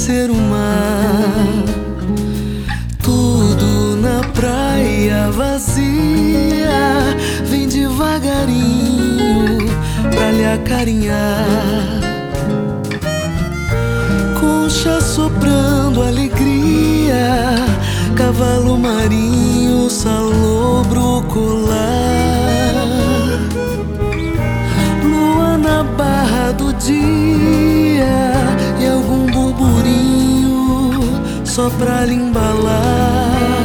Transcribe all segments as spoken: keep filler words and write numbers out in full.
ser o mar. Tudo na praia vazia, vem devagarinho pra lhe acarinhar. Concha soprando alegria, cavalo marinho, salobro colar. Lua na barra do dia e algum burburinho só pra lhe embalar.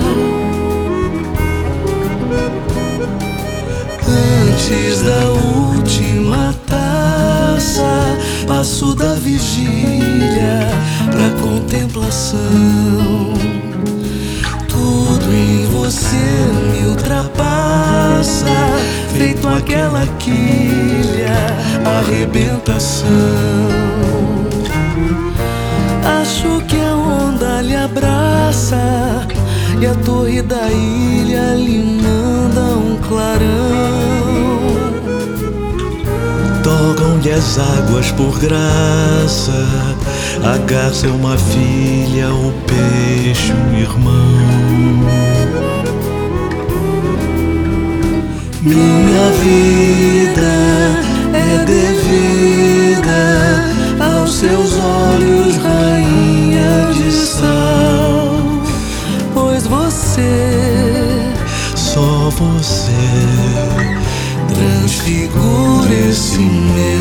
Antes da última taça, passo da vigília pra contemplação. Tudo em você me ultrapassa, feito aquela quilha, arrebentação. Acho que a onda lhe abraça e a torre da ilha lhe manda um clarão. Tocam-lhe as águas por graça, a garça é uma filha, o peixe um irmão. Minha vida é devida aos seus olhos, rainha de sal, pois você, só você, transfigura esse meu